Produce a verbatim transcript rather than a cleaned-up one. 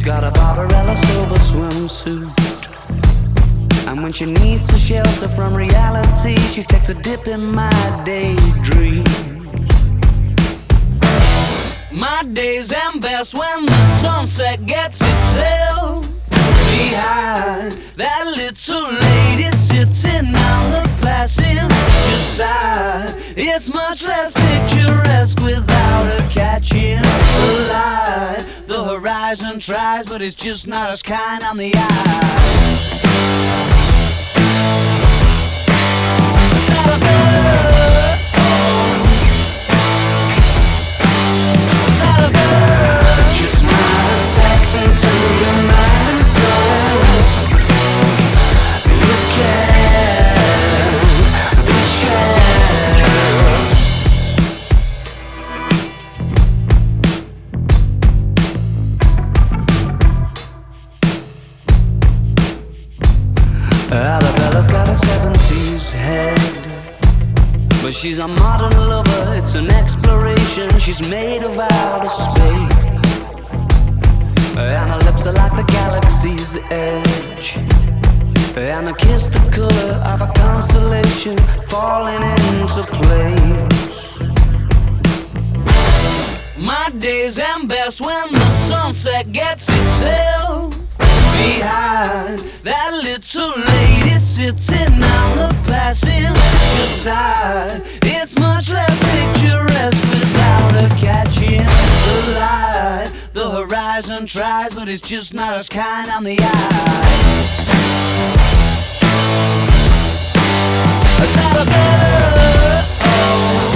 She's got a Barbarella silver swimsuit, and when she needs to shelter from reality, she takes a dip in my daydream. My days end best when the sunset gets itself behind that little lady sitting on the passenger side. It's much less picturesque without her catching the light. The horizon tries, but it's just not as kind on the eye. Is that a bird? Oh. Is that a bird? Just not attaching to your mind and soul. You can't be sure. Arabella's got a seventies head, but she's a modern lover, it's an exploration. She's made of outer space, and her lips are like the galaxy's edge, and her kiss the color of a constellation falling into place. My days end best when the sunset gets itself behind that little lady sitting on the passenger side. It's much less picturesque without her catching the light. The horizon tries, but it's just not as kind on the eye. Is that a bird? Oh.